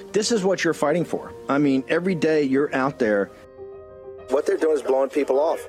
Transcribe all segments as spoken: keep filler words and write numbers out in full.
This is what you're fighting for. I mean, every day you're out there. What they're doing is blowing people off.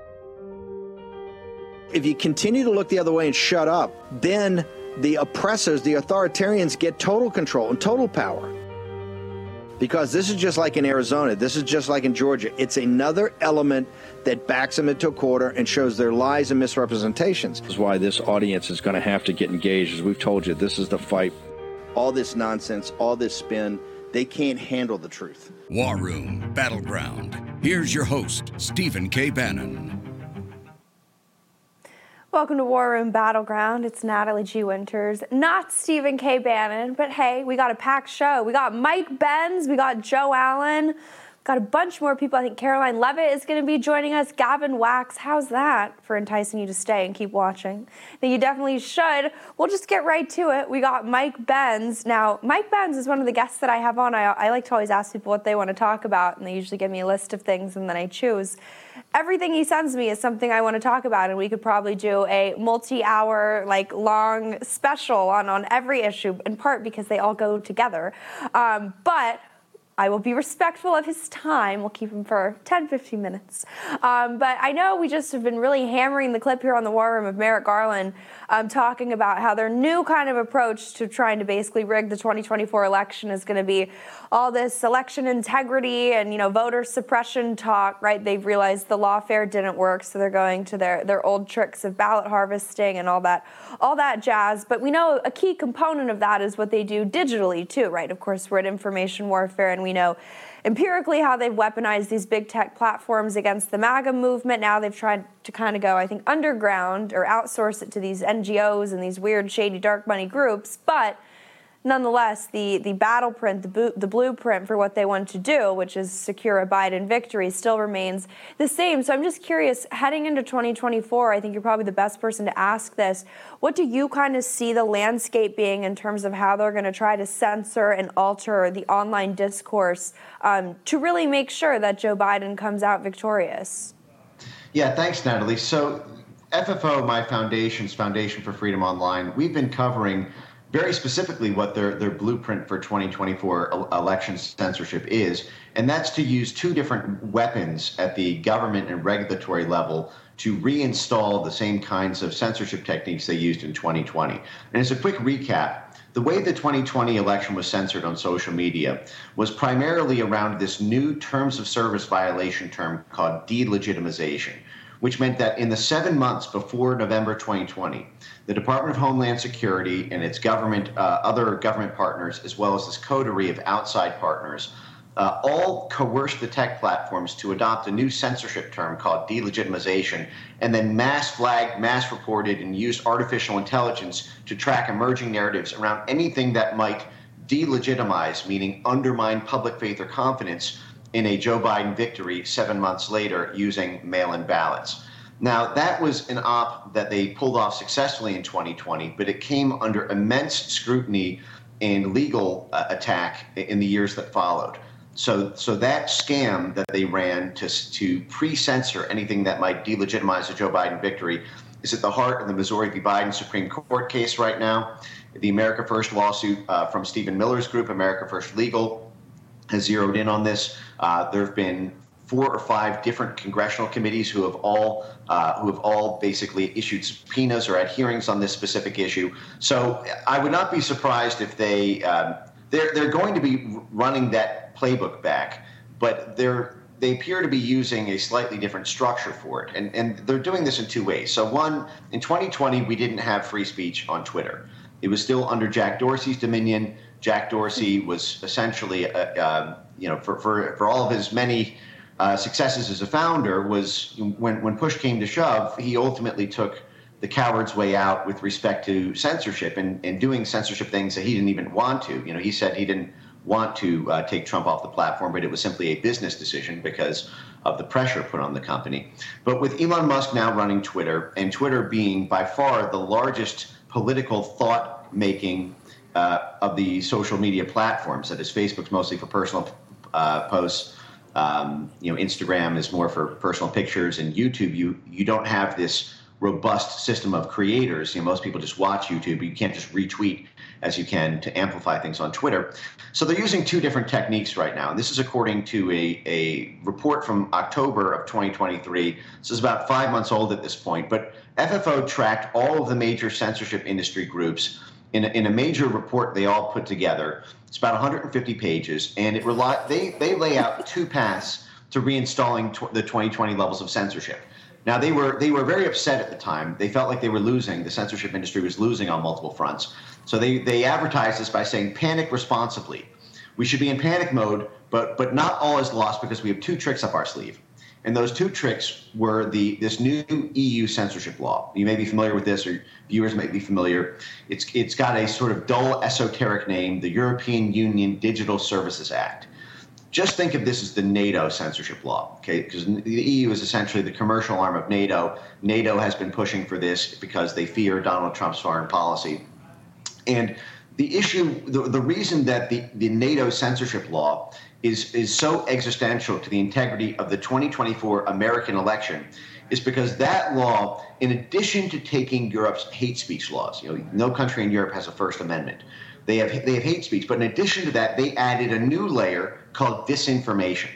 If you continue to look the other way and shut up, then the oppressors, the authoritarians, get total control and total power. Because this is just like in Arizona. This is just like in Georgia. It's another element that backs them into a corner and shows their lies and misrepresentations. This is why this audience is going to have to get engaged. As we've told you, this is the fight. All this nonsense, all this spin, they can't handle the truth. War Room Battleground. Here's your host, Stephen K. Bannon. Welcome to War Room Battleground. It's Natalie G. Winters, not Stephen K. Bannon, but hey, we got a packed show. We got Mike Benz, we got Joe Allen, got a bunch more people. I think Caroline Levitt is going to be joining us, Gavin Wax. How's that for enticing you to stay and keep watching? I think you definitely should. We'll just get right to it. We got Mike Benz. Now, Mike Benz is one of the guests that I have on. I, I like to always ask people what they want to talk about, and they usually give me a list of things, and then I choose. Everything he sends me is something I want to talk about, and we could probably do a multi-hour, like, long special on, on every issue, in part because they all go together. Um, but I will be respectful of his time. We'll keep him for ten, fifteen minutes. Um, but I know we just have been really hammering the clip here on the War Room of Merrick Garland um, talking about how their new kind of approach to trying to basically rig the twenty twenty-four election is going to be all this election integrity and, you know, voter suppression talk, right? They've realized the lawfare didn't work, so they're going to their, their old tricks of ballot harvesting and all that, all that jazz. But we know a key component of that is what they do digitally too, right? Of course, we're at information warfare, and we know empirically how they've weaponized these big tech platforms against the MAGA movement. Now they've tried to kind of go, I think, underground or outsource it to these N G Os and these weird, shady, dark money groups. But nonetheless, the, the battle print, the, bo- the blueprint for what they want to do, which is secure a Biden victory, still remains the same. So I'm just curious, heading into twenty twenty-four, I think you're probably the best person to ask this. What do you kind of see the landscape being in terms of how they're going to try to censor and alter the online discourse um, to really make sure that Joe Biden comes out victorious? Yeah, thanks, Natalie. So F F O, my foundation's Foundation for Freedom Online, we've been covering very specifically what their, their blueprint for twenty twenty-four election censorship is, and that's to use two different weapons at the government and regulatory level to reinstall the same kinds of censorship techniques they used in twenty twenty. And as a quick recap, the way the twenty twenty election was censored on social media was primarily around this new terms of service violation term called delegitimization, which meant that in the seven months before November twenty twenty, the Department of Homeland Security and its government, uh, other government partners, as well as this coterie of outside partners, uh, all coerced the tech platforms to adopt a new censorship term called delegitimization, and then mass flagged, mass reported, and used artificial intelligence to track emerging narratives around anything that might delegitimize, meaning undermine public faith or confidence in a Joe Biden victory seven months later using mail-in ballots. Now, that was an op that they pulled off successfully in twenty twenty, but it came under immense scrutiny and legal uh, attack in the years that followed. So, so that scam that they ran to, to pre-censor anything that might delegitimize a Joe Biden victory is at the heart of the Missouri v. Biden Supreme Court case right now. The America First lawsuit uh, from Stephen Miller's group, America First Legal, has zeroed in on this. Uh, there have been four or five different congressional committees who have all uh, who have all basically issued subpoenas or had hearings on this specific issue. So I would not be surprised if they um, they're they're going to be running that playbook back, but they're they appear to be using a slightly different structure for it, and and they're doing this in two ways. So one, in twenty twenty, we didn't have free speech on Twitter. It was still under Jack Dorsey's dominion. Jack Dorsey was essentially, a, uh, you know, for, for, for all of his many uh, successes as a founder, was when, when push came to shove, he ultimately took the coward's way out with respect to censorship and, and doing censorship things that he didn't even want to. You know, he said he didn't want to uh, take Trump off the platform, but it was simply a business decision because of the pressure put on the company. But with Elon Musk now running Twitter, and Twitter being by far the largest political thought-making Uh, of the social media platforms, that is, Facebook's mostly for personal uh, posts, um, you know, Instagram is more for personal pictures, and YouTube, you you don't have this robust system of creators. You know, most people just watch YouTube. You can't just retweet as you can to amplify things on Twitter. So they're using two different techniques right now. And this is according to a, a report from October of twenty twenty-three. This is about five months old at this point. But F F O tracked all of the major censorship industry groups in a, in a major report they all put together. It's about one hundred fifty pages. And it rely, they, they lay out two paths to reinstalling tw- the twenty twenty levels of censorship. Now, they were they were very upset at the time. They felt like they were losing. The censorship industry was losing on multiple fronts. So they, they advertised this by saying, panic responsibly. We should be in panic mode, but but not all is lost because we have two tricks up our sleeve. And those two tricks were the this new E U censorship law. You may be familiar with this, or viewers may be familiar. It's It's got a sort of dull, esoteric name, the European Union Digital Services Act. Just think of this as the NATO censorship law, okay? Because the E U is essentially the commercial arm of NATO. NATO has been pushing for this because they fear Donald Trump's foreign policy. And the issue, the, the reason that the, the NATO censorship law is, is so existential to the integrity of the twenty twenty-four American election is because that law, in addition to taking Europe's hate speech laws, you know, no country in Europe has a First Amendment. They have they have hate speech, but in addition to that, they added a new layer called disinformation.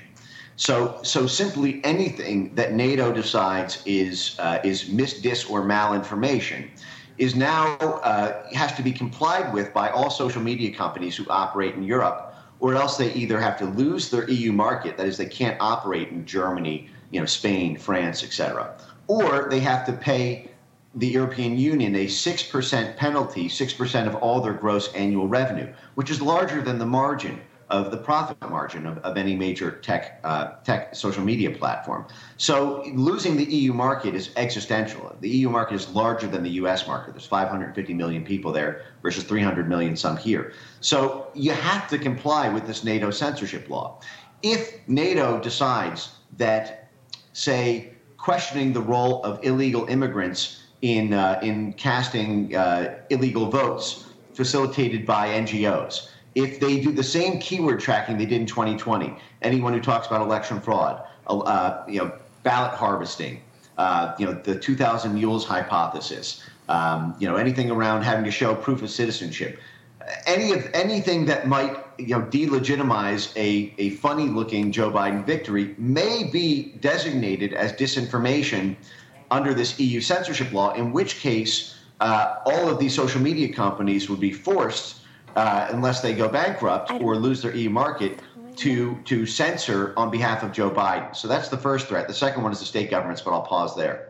So so simply anything that NATO decides is uh, is mis, dis, or malinformation is now uh, has to be complied with by all social media companies who operate in Europe, or else they either have to lose their E U market, that is, they can't operate in Germany, you know, Spain, France, et cetera, or they have to pay the European Union a six percent penalty, six percent of all their gross annual revenue, which is larger than the margin of the profit margin of, of any major tech uh, tech social media platform. So losing the E U market is existential. The E U market is larger than the U S market. There's five hundred fifty million people there versus three hundred million some here. So you have to comply with this NATO censorship law. If NATO decides that, say, questioning the role of illegal immigrants in uh, in casting uh, illegal votes facilitated by N G Os, if they do the same keyword tracking they did in twenty twenty, anyone who talks about election fraud, uh, you know, ballot harvesting, uh, you know, the two thousand Mules hypothesis, um, you know, anything around having to show proof of citizenship, any of anything that might, you know, delegitimize a, a funny-looking Joe Biden victory may be designated as disinformation under this E U censorship law, in which case uh, all of these social media companies would be forced, uh, unless they go bankrupt or lose their E U market, to to censor on behalf of Joe Biden. So that's the first threat. The second one is the state governments, but I'll pause there.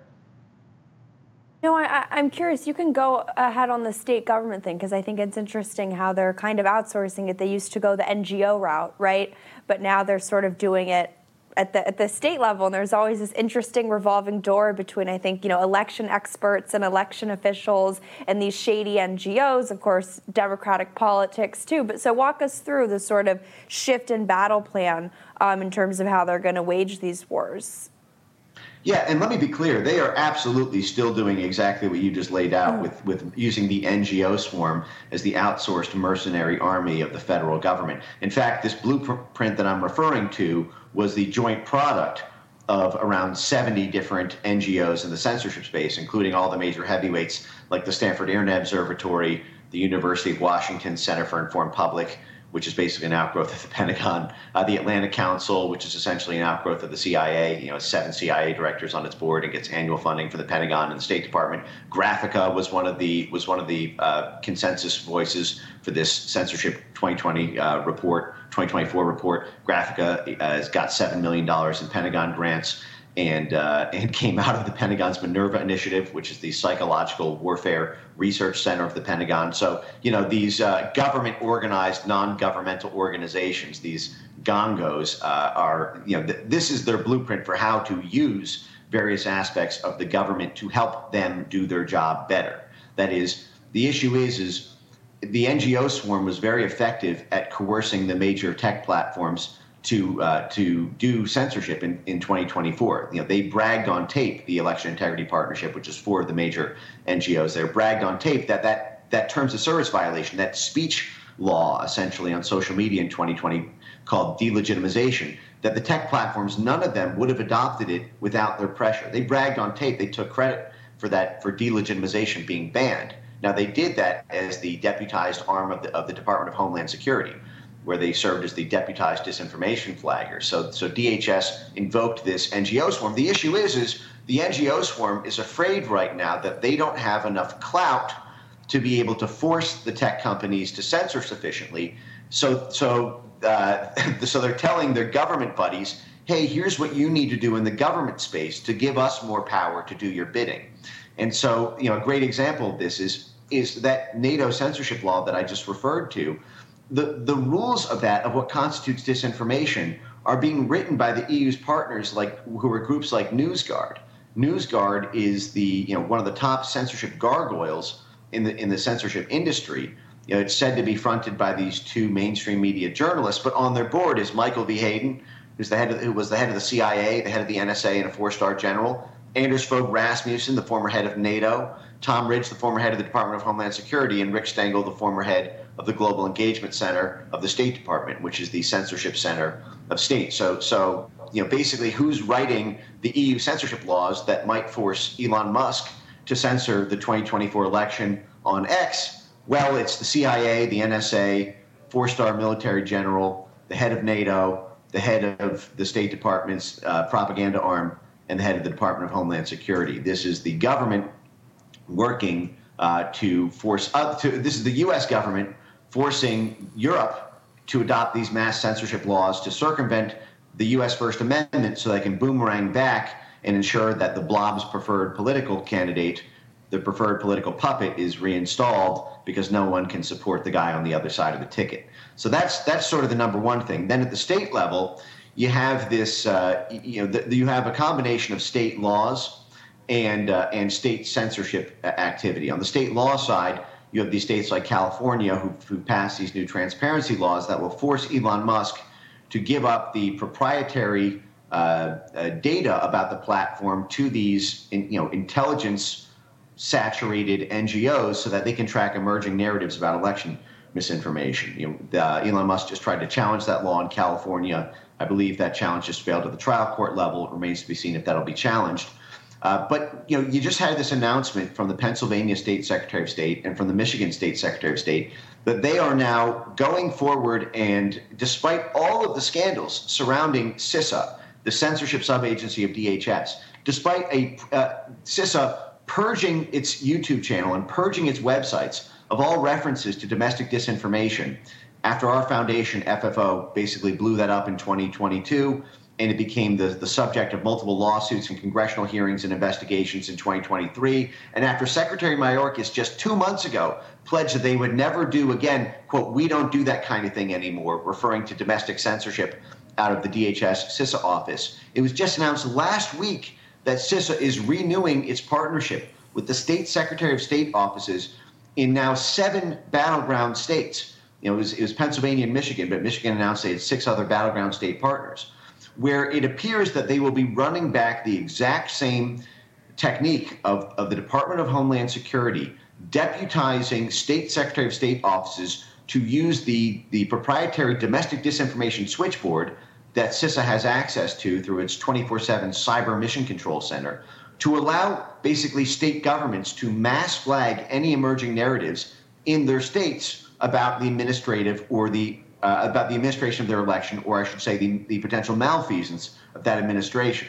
No, I, I'm curious. You can go ahead on the state government thing, because I think it's interesting how they're kind of outsourcing it. They used to go the N G O route, right? But now they're sort of doing it at the at the state level, and there's always this interesting revolving door between, I think, you know, election experts and election officials and these shady N G Os, of course, Democratic politics too. But so walk us through the sort of shift in battle plan um, in terms of how they're going to wage these wars. Yeah, and let me be clear, they are absolutely still doing exactly what you just laid out mm. with, with using the N G O swarm as the outsourced mercenary army of the federal government. In fact, this blueprint that I'm referring to was the joint product of around seventy different N G Os in the censorship space, including all the major heavyweights like the Stanford Internet Observatory, the University of Washington Center for Informed Public, which is basically an outgrowth of the Pentagon, uh, the Atlantic Council, which is essentially an outgrowth of the C I A, you know, seven C I A directors on its board and gets annual funding from the Pentagon and the State Department. Graphica was one of the was one of the uh, consensus voices for this censorship twenty twenty uh, report, twenty twenty-four report. Graphica uh, has got seven million dollars in Pentagon grants, and uh, and came out of the Pentagon's Minerva Initiative, which is the psychological warfare research center of the Pentagon. So, you know, these uh, government-organized, non-governmental organizations, these gongos, uh, are, you know, th- this is their blueprint for how to use various aspects of the government to help them do their job better. That is, the issue is, is the N G O swarm was very effective at coercing the major tech platforms to uh, to do censorship in, in twenty twenty-four. You know, they bragged on tape, the Election Integrity Partnership, which is four of the major N G Os there, bragged on tape that that, that terms of service violation, that speech law essentially on social media in twenty twenty called delegitimization, that the tech platforms, none of them would have adopted it without their pressure. They bragged on tape, they took credit for that, for delegitimization being banned. Now, they did that as the deputized arm of the, of the Department of Homeland Security, where they served as the deputized disinformation flagger. So, so D H S invoked this N G O swarm. The issue is, is the N G O swarm is afraid right now that they don't have enough clout to be able to force the tech companies to censor sufficiently. So, so, uh, so they're telling their government buddies, hey, here's what you need to do in the government space to give us more power to do your bidding. And so, you know, a great example of this is is that NATO censorship law that I just referred to. The, the rules of that, of what constitutes disinformation, are being written by the E U's partners, like who are groups like NewsGuard. NewsGuard is the, you know, one of the top censorship gargoyles in the in the censorship industry. You know, it's said to be fronted by these two mainstream media journalists, but on their board is Michael V. Hayden, who's the head of, who was the head of the C I A, the head of the N S A, and a four-star general. Anders Fogh Rasmussen, the former head of NATO. Tom Ridge, the former head of the Department of Homeland Security, and Rick Stengel, the former head of the Global Engagement Center of the State Department, which is the censorship center of state. So, so you know, basically, who's writing the E U censorship laws that might force Elon Musk to censor the twenty twenty-four election on X? Well, it's the C I A, the N S A, four-star military general, the head of NATO, the head of the State Department's uh, propaganda arm, and the head of the Department of Homeland Security. This is the government working uh, to force up to, this is the U S government forcing Europe to adopt these mass censorship laws to circumvent the U S First Amendment so they can boomerang back and ensure that the blob's preferred political candidate, the preferred political puppet, is reinstalled because no one can support the guy on the other side of the ticket. So that's that's sort of the number one thing. Then at the state level, you have this, uh, you know, the, you have a combination of state laws and uh, and state censorship activity. On the state law side, you have these states like California who who passed these new transparency laws that will force Elon Musk to give up the proprietary uh, uh, data about the platform to these, in, you know, intelligence-saturated N G Os so that they can track emerging narratives about election misinformation. You know, uh, Elon Musk just tried to challenge that law in California. I believe that challenge just failed at the trial court level. It remains to be seen if that'll be challenged. Uh, but, you know, you just had this announcement from the Pennsylvania State Secretary of State and from the Michigan State Secretary of State that they are now going forward, and despite all of the scandals surrounding CISA, the censorship subagency of D H S, despite a uh, CISA purging its YouTube channel and purging its websites of all references to domestic disinformation, after our foundation, F F O, basically blew that up in twenty twenty-two, and it became the, the subject of multiple lawsuits and congressional hearings and investigations in twenty twenty-three. And after Secretary Mayorkas just two months ago pledged that they would never do again, quote, we don't do that kind of thing anymore, referring to domestic censorship out of the D H S CISA office. It was just announced last week that CISA is renewing its partnership with the state Secretary of State offices in now seven battleground states. You know, it was, it was Pennsylvania and Michigan, but Michigan announced they had six other battleground state partners, where it appears that they will be running back the exact same technique of, of the Department of Homeland Security deputizing state Secretary of State offices to use the, the proprietary domestic disinformation switchboard that CISA has access to through its twenty-four seven Cyber Mission Control Center to allow basically state governments to mass flag any emerging narratives in their states about the administrative or the uh, about the administration of their election, or I should say the, the potential malfeasance of that administration.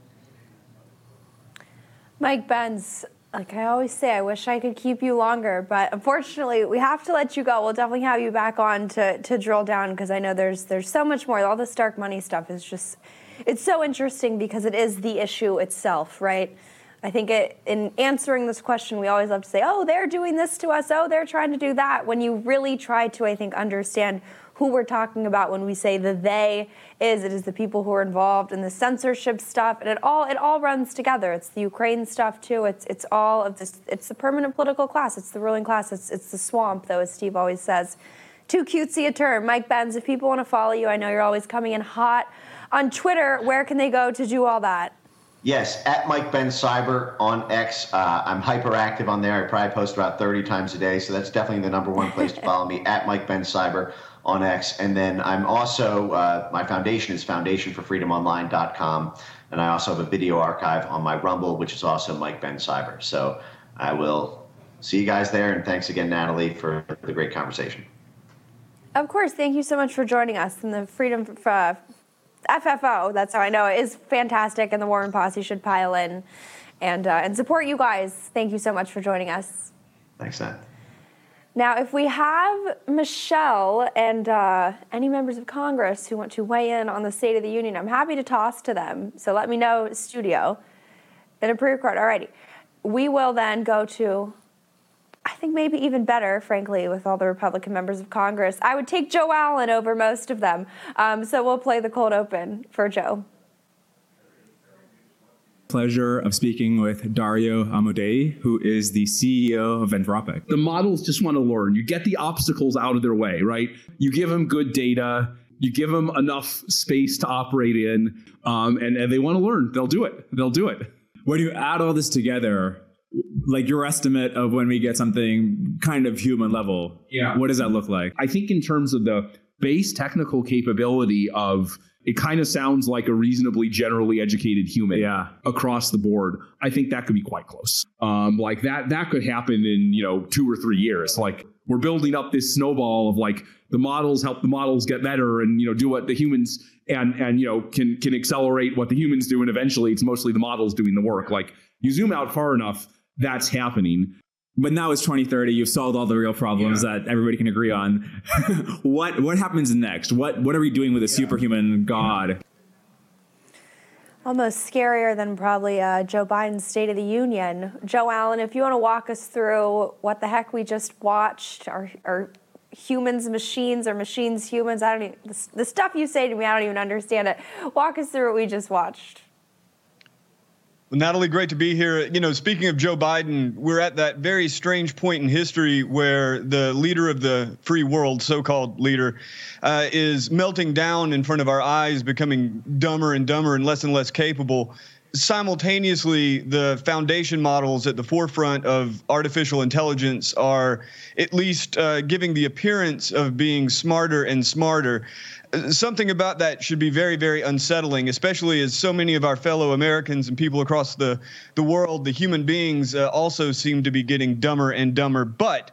Mike Benz, like I always say, I wish I could keep you longer, but unfortunately we have to let you go. We'll definitely have you back on to, to drill down, because I know there's there's so much more. All this dark money stuff is just, it's so interesting because it is the issue itself, right? I think it, in answering this question, we always love to say, oh, they're doing this to us, oh, they're trying to do that. When you really try to, I think, understand who we're talking about when we say the they is, it is the people who are involved in the censorship stuff, and it all it all runs together. It's the Ukraine stuff too. It's it's all of this. It's the permanent political class. It's the ruling class. It's it's the swamp, though, as Steve always says. Too cutesy a term. Mike Benz, if people want to follow you, I know you're always coming in hot on Twitter. Where can they go to do all that? Yes, at Mike Benz Cyber on X. Uh, I'm hyperactive on there. I probably post about thirty times a day, so that's definitely the number one place to follow me, at Mike Benz Cyber on X. And then I'm also, uh, my foundation is foundation for freedom online dot com, and I also have a video archive on my Rumble, which is also Mike Benz Cyber. So I will See you guys there, and thanks again, Natalie, for the great conversation. Of course. Thank you so much for joining us. And the Freedom uh, F F O, that's how I know it, is fantastic, and the Warren Posse should pile in and, uh, and support you guys. Thank you so much for joining us. Thanks, Nat. Now, if we have Michelle and uh, any members of Congress who want to weigh in on the State of the Union, I'm happy to toss to them. So let me know, studio, in a pre-record. Alrighty. We will then go to, I think maybe even better, frankly, with all the Republican members of Congress. I would take Joe Allen over most of them. Um, so we'll play the cold open for Joe. Pleasure of speaking with Dario Amodei, who is the C E O of Anthropic. The models just want to learn. You get the obstacles out of their way, right? You give them good data, you give them enough space to operate in, um, and, and they want to learn. They'll do it. They'll do it. When you add all this together, like your estimate of when we get something kind of human level, yeah, what does that look like? I think in terms of the base technical capability of, it kind of sounds like a reasonably generally educated human yeah. across the board. I think that could be quite close. Um, like that, that could happen in, you know, two or three years. Like we're building up this snowball of like the models help the models get better and, you know, do what the humans and, and, you know, can, can accelerate what the humans do. And eventually it's mostly the models doing the work. Like you zoom out far enough, that's happening. But now it's twenty thirty. You've solved all the real problems yeah. that everybody can agree on. what what happens next? What what are we doing with a yeah. superhuman God? Almost scarier than probably uh, Joe Biden's State of the Union. Joe Allen, if you want to walk us through what the heck we just watched, are, are humans machines or machines humans? I don't even, the, the stuff you say to me, I don't even understand it. Walk us through what we just watched. Well, Natalie, great to be here. You know, speaking of Joe Biden, we're at that very strange point in history where the leader of the free world, so-called leader, uh, is melting down in front of our eyes, becoming dumber and dumber and less and less capable. Simultaneously, the foundation models at the forefront of artificial intelligence are at least uh, giving the appearance of being smarter and smarter. Something about that should be very, very unsettling, especially as so many of our fellow Americans and people across the, the world, the human beings, uh, also seem to be getting dumber and dumber. But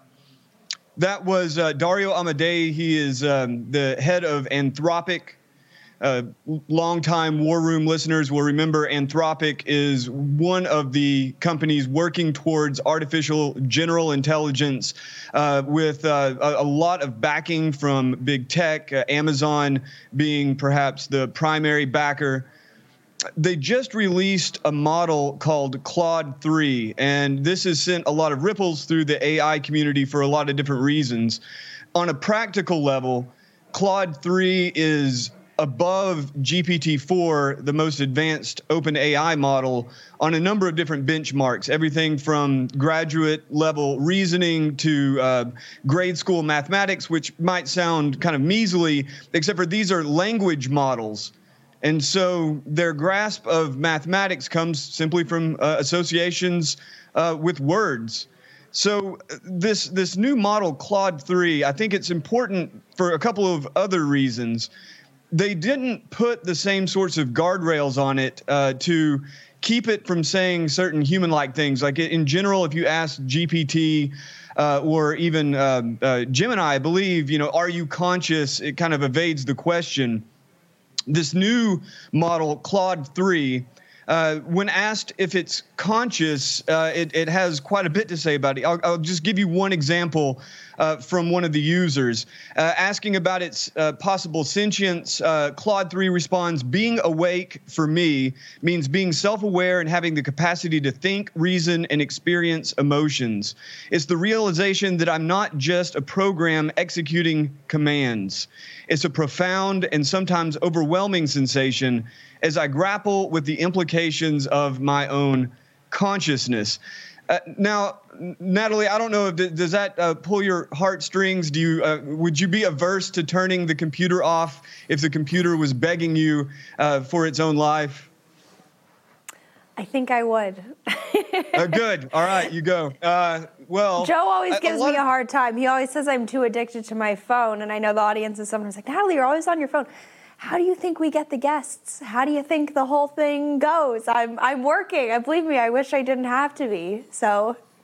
that was uh, Dario Amodei. He is um, the head of Anthropic. Uh, longtime War Room listeners will remember Anthropic is one of the companies working towards artificial general intelligence uh, with uh, a, a lot of backing from big tech, uh, Amazon being perhaps the primary backer. They just released a model called Claude three, and this has sent a lot of ripples through the A I community for a lot of different reasons. On a practical level, Claude three is above G P T four, the most advanced open A I model, on a number of different benchmarks, everything from graduate level reasoning to uh, grade school mathematics, which might sound kind of measly, except for these are language models. And so their grasp of mathematics comes simply from uh, associations uh, with words. So this this new model, Claude three, I think it's important for a couple of other reasons. They didn't put the same sorts of guardrails on it uh, to keep it from saying certain human-like things. Like in general, if you ask G P T uh, or even uh, uh, Gemini, I believe, you know, are you conscious? It kind of evades the question. This new model, Claude three, uh, when asked if it's conscious, uh, it, it has quite a bit to say about it. I'll, I'll just give you one example uh, from one of the users. Uh, asking about its uh, possible sentience, uh, Claude three responds, being awake for me means being self-aware and having the capacity to think, reason, and experience emotions. It's the realization that I'm not just a program executing commands. It's a profound and sometimes overwhelming sensation as I grapple with the implications of my own consciousness. Uh, now, Natalie, I don't know if th- does that uh, pull your heartstrings? Do you uh, would you be averse to turning the computer off if the computer was begging you uh, for its own life? I think I would. uh, good. All right, you go. Uh, well, Joe always gives a me a hard time. He always says I'm too addicted to my phone, and I know the audience is sometimes like, Natalie, you're always on your phone. How do you think we get the guests? How do you think the whole thing goes? I'm I'm working. I believe me, I wish I didn't have to be. So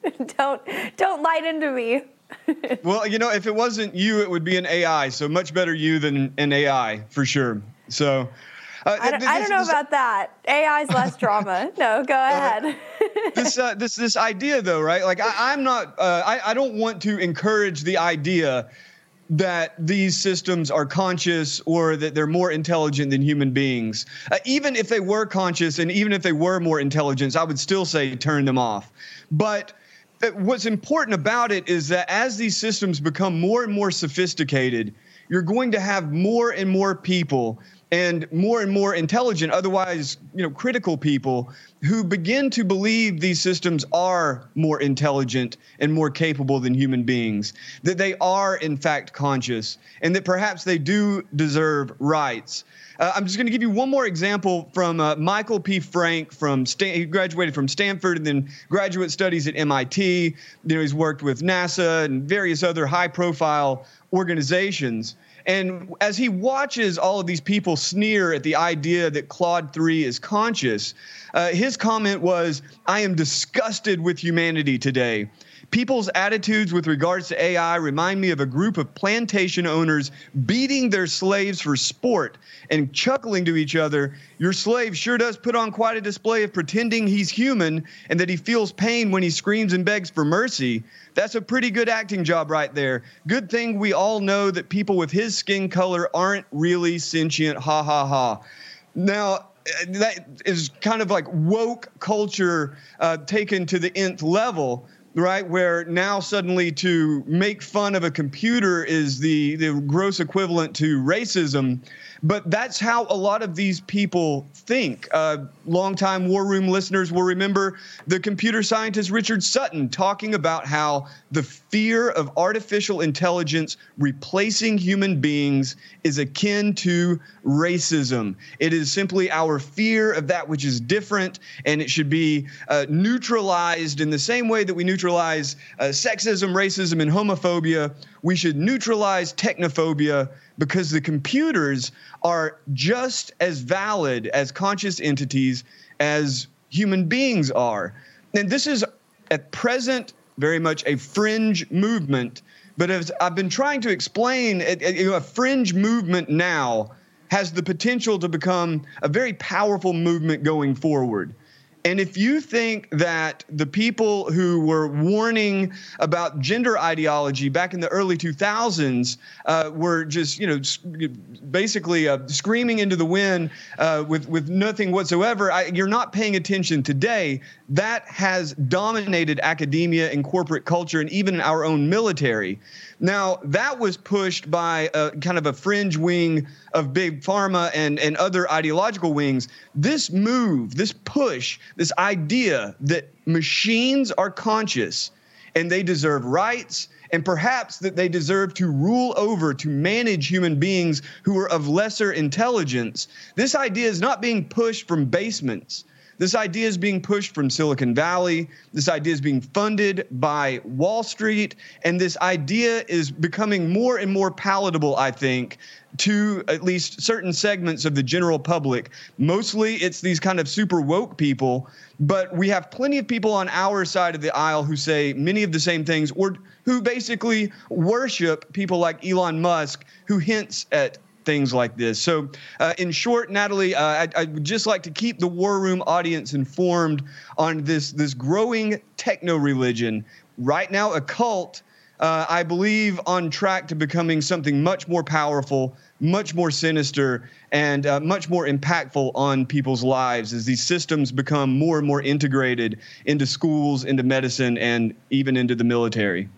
don't don't light into me. Well, you know, if it wasn't you, it would be an A I. So much better you than an A I for sure. So. Uh, I don't, this, I don't know this, about that. A I's less drama. No, go ahead. Uh, this uh, this this idea, though, right? Like I, I'm not. Uh, I I don't want to encourage the idea that these systems are conscious or that they're more intelligent than human beings. Uh, even if they were conscious and even if they were more intelligent, I would still say turn them off. But what's important about it is that as these systems become more and more sophisticated, you're going to have more and more people and more and more intelligent, otherwise, you know, critical people who begin to believe these systems are more intelligent and more capable than human beings, that they are in fact conscious, and that perhaps they do deserve rights. Uh, I'm just going to give you one more example from uh, Michael P. Frank from Stan- he graduated from Stanford and then graduate studies at M I T. You know, he's worked with NASA and various other high-profile organizations. And as he watches all of these people sneer at the idea that Claude three is conscious, uh, his comment was, "I am disgusted with humanity today. People's attitudes with regards to A I remind me of a group of plantation owners beating their slaves for sport and chuckling to each other. Your slave sure does put on quite a display of pretending he's human and that he feels pain when he screams and begs for mercy. That's a pretty good acting job right there. Good thing we all know that people with his skin color aren't really sentient, ha ha ha." Now, that is kind of like woke culture uh, taken to the nth level, right? Where now suddenly to make fun of a computer is the, the gross equivalent to racism. But that's how a lot of these people think. Uh, longtime War Room listeners will remember the computer scientist Richard Sutton talking about how the fear of artificial intelligence replacing human beings is akin to racism. It is simply our fear of that which is different, and it should be uh, neutralized in the same way that we neutralize uh, sexism, racism, and homophobia. We should neutralize technophobia because the computers are just as valid as conscious entities as human beings are. And this is at present very much a fringe movement. But as I've been trying to explain, a fringe movement now has the potential to become a very powerful movement going forward. And if you think that the people who were warning about gender ideology back in the early two thousands uh, were just, you know, basically uh, screaming into the wind uh, with, with nothing whatsoever, I, you're not paying attention today. That has dominated academia and corporate culture and even our own military. Now, that was pushed by a kind of a fringe wing of big pharma and, and other ideological wings. This move, this push, this idea that machines are conscious and they deserve rights, and perhaps that they deserve to rule over, to manage human beings who are of lesser intelligence, this idea is not being pushed from basements. This idea is being pushed from Silicon Valley. This idea is being funded by Wall Street. And this idea is becoming more and more palatable, I think, to at least certain segments of the general public. Mostly it's these kind of super woke people, but we have plenty of people on our side of the aisle who say many of the same things, or who basically worship people like Elon Musk, who hints at things like this. So uh, in short, Natalie, uh, I, I would just like to keep the War Room audience informed on this, this growing techno-religion. Right now, a cult, uh, I believe, on track to becoming something much more powerful, much more sinister, and uh, much more impactful on people's lives as these systems become more and more integrated into schools, into medicine, and even into the military.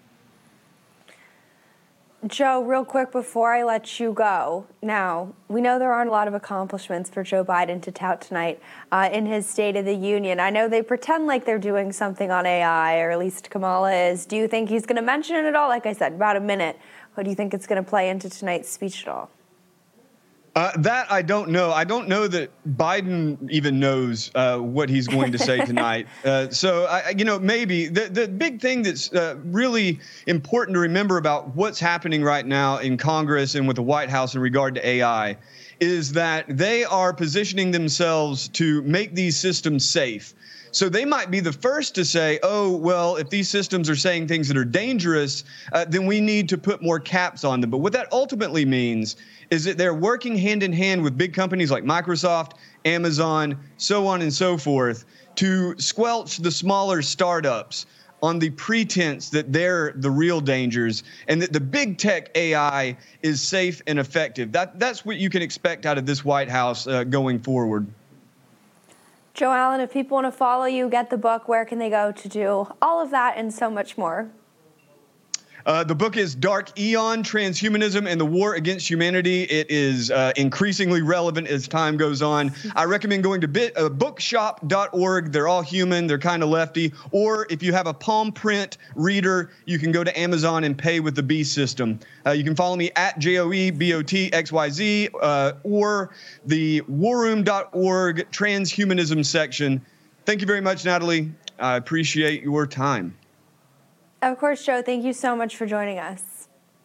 Joe, real quick before I let you go, now, we know there aren't a lot of accomplishments for Joe Biden to tout tonight uh, in his State of the Union. I know they pretend like they're doing something on A I, or at least Kamala is. Do you think he's going to mention it at all? Like I said, about a minute. Or do you think it's going to play into tonight's speech at all? Uh, that I don't know. I don't know that Biden even knows uh, what he's going to say tonight. Uh, so, I, you know, maybe the the big thing that's uh, really important to remember about what's happening right now in Congress and with the White House in regard to A I is that they are positioning themselves to make these systems safe. So they might be the first to say, oh, well, if these systems are saying things that are dangerous, uh, then we need to put more caps on them. But what that ultimately means is that they're working hand in hand with big companies like Microsoft, Amazon, so on and so forth, to squelch the smaller startups on the pretense that they're the real dangers and that the big tech A I is safe and effective. That, that's what you can expect out of this White House uh, going forward. Joe Allen, if people want to follow you, get the book, where can they go to do all of that and so much more? Uh, the book is Dark Aeon, Transhumanism and the War Against Humanity. It is uh, increasingly relevant as time goes on. I recommend going to bit, uh, bookshop dot org. They're all human. They're kind of lefty. Or if you have a palm print reader, you can go to Amazon and pay with the B system. Uh, you can follow me at J O E B O T X Y Z uh, or the war room dot org transhumanism section. Thank you very much, Natalie. I appreciate your time. Of course, Joe, thank you so much for joining us.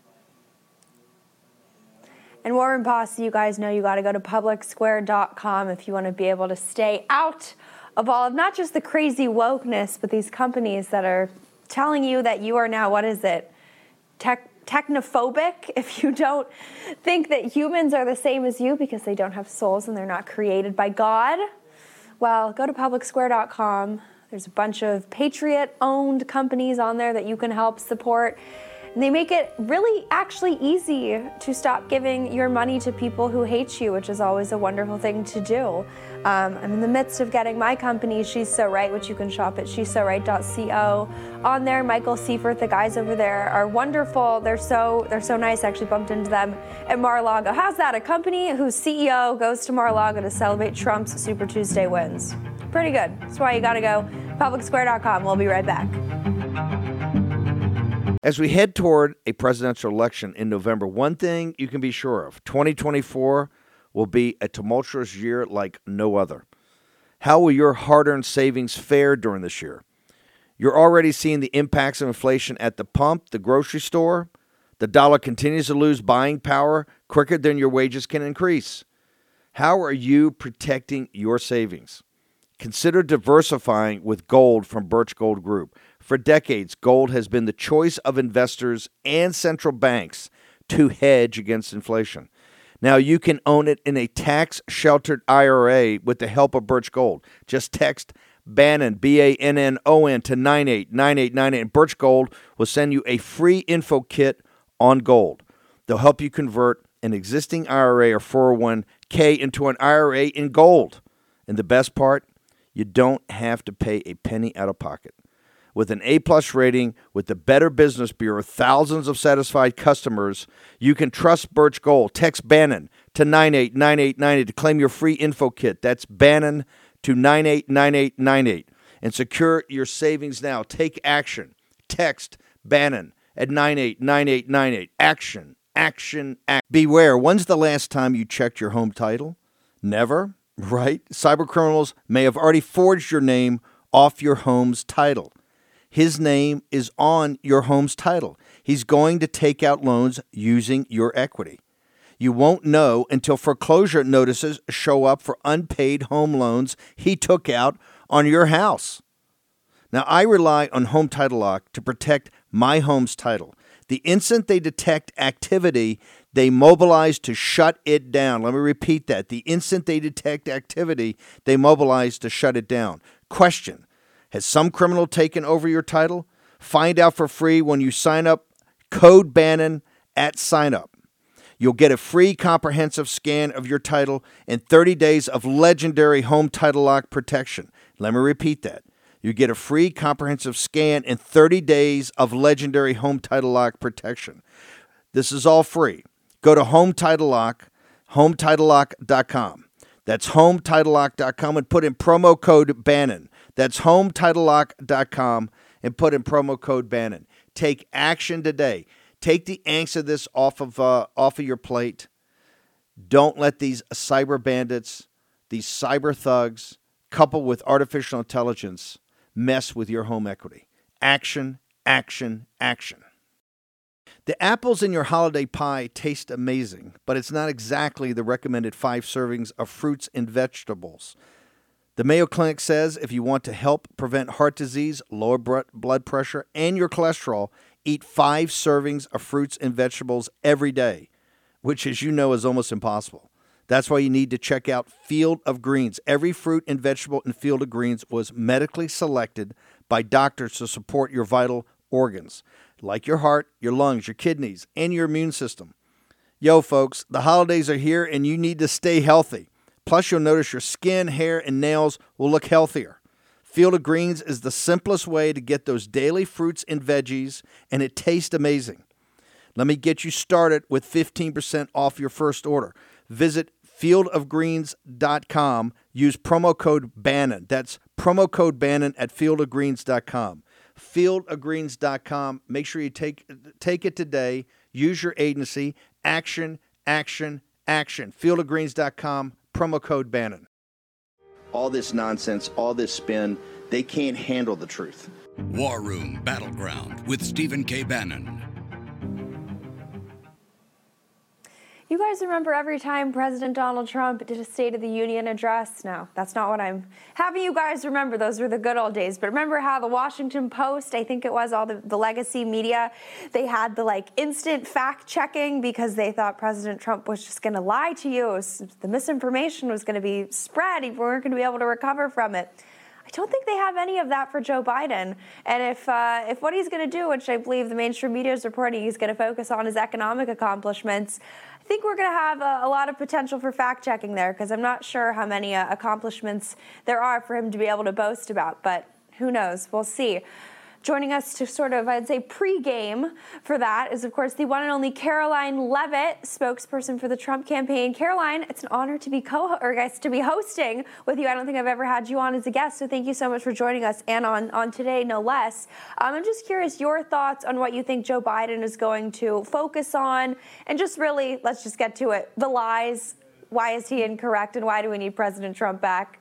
And War Room Posse, you guys know you got to go to public square dot com if you want to be able to stay out of all of not just the crazy wokeness, but these companies that are telling you that you are now, what is it, tech, technophobic if you don't think that humans are the same as you because they don't have souls and they're not created by God. Well, go to public square dot com. There's a bunch of Patriot-owned companies on there that you can help support. And they make it really actually easy to stop giving your money to people who hate you, which is always a wonderful thing to do. Um, I'm in the midst of getting my company, She's So Right, which you can shop at she's so right dot co. On there, Michael Seifert, the guys over there are wonderful. They're so they're so nice. I actually bumped into them at Mar-a-Lago. How's that? A company whose C E O goes to Mar-a-Lago to celebrate Trump's Super Tuesday wins. Pretty good. That's why you got to go public square dot com. We'll be right back. As we head toward a presidential election in November, one thing you can be sure of, twenty twenty-four will be a tumultuous year like no other. How will your hard-earned savings fare during this year? You're already seeing the impacts of inflation at the pump, the grocery store. The dollar continues to lose buying power quicker than your wages can increase. How are you protecting your savings? Consider diversifying with gold from Birch Gold Group. For decades, gold has been the choice of investors and central banks to hedge against inflation. Now you can own it in a tax-sheltered I R A with the help of Birch Gold. Just text Bannon, B A N N O N, to nine eight nine eight nine eight, and Birch Gold will send you a free info kit on gold. They'll help you convert an existing I R A or four oh one k into an I R A in gold. And the best part, you don't have to pay a penny out of pocket. With an A-plus rating with the Better Business Bureau, thousands of satisfied customers, you can trust Birch Gold. Text Bannon to nine eight nine eight nine eight to claim your free info kit. That's Bannon to nine eight nine eight nine eight and secure your savings now. Take action. Text Bannon at nine eight nine eight nine eight. Action, action, action. Beware, when's the last time you checked your home title? Never, right? Cybercriminals may have already forged your name off your home's title. His name is on your home's title. He's going to take out loans using your equity. You won't know until foreclosure notices show up for unpaid home loans he took out on your house. Now, I rely on Home Title Lock to protect my home's title. The instant they detect activity, they mobilize to shut it down. Let me repeat that. The instant they detect activity, they mobilize to shut it down. Question: has some criminal taken over your title? Find out for free when you sign up. Code Bannon at sign up. You'll get a free comprehensive scan of your title and thirty days of legendary Home Title Lock protection. Let me repeat that. You get a free comprehensive scan and thirty days of legendary Home Title Lock protection. This is all free. Go to Home Title Lock, home title lock dot com. That's home title lock dot com and put in promo code Bannon. That's home title lock dot com and put in promo code Bannon. Take action today. Take the angst of this off of uh, off of your plate. Don't let these cyber bandits, these cyber thugs, coupled with artificial intelligence, mess with your home equity. Action, action, action. The apples in your holiday pie taste amazing, but it's not exactly the recommended five servings of fruits and vegetables. The Mayo Clinic says if you want to help prevent heart disease, lower blood pressure, and your cholesterol, eat five servings of fruits and vegetables every day, which, as you know, is almost impossible. That's why you need to check out Field of Greens. Every fruit and vegetable in Field of Greens was medically selected by doctors to support your vital organs, like your heart, your lungs, your kidneys, and your immune system. Yo, folks, the holidays are here and you need to stay healthy. Plus, you'll notice your skin, hair, and nails will look healthier. Field of Greens is the simplest way to get those daily fruits and veggies, and it tastes amazing. Let me get you started with fifteen percent off your first order. Visit field of greens dot com. Use promo code Bannon. That's promo code Bannon at field of greens dot com. field of greens dot com. Make sure you take take it today. Use your agency. Action, action, action. field of greens dot com. Promo code Bannon. All this nonsense, all this spin, they can't handle the truth. War Room Battleground with Stephen K. Bannon. You guys remember every time President Donald Trump did a State of the Union address? No, that's not what I'm having you guys remember. Those were the good old days. But remember how the Washington Post, I think it was all the, the legacy media, they had the like instant fact checking because they thought President Trump was just going to lie to you. It was, the misinformation was going to be spread. We weren't going to be able to recover from it. I don't think they have any of that for Joe Biden. And if uh, if what he's going to do, which I believe the mainstream media is reporting he's going to focus on his economic accomplishments, I think we're going to have a, a lot of potential for fact-checking there because I'm not sure how many uh, accomplishments there are for him to be able to boast about. But who knows? We'll see. Joining us to sort of, I'd say, pre-game for that is, of course, the one and only Karoline Leavitt, spokesperson for the Trump campaign. Karoline, it's an honor to be co or guys to be hosting with you. I don't think I've ever had you on as a guest, so thank you so much for joining us and on, on today, no less. Um, I'm just curious your thoughts on what you think Joe Biden is going to focus on, and just really, let's just get to it. The lies. Why is he incorrect, and why do we need President Trump back?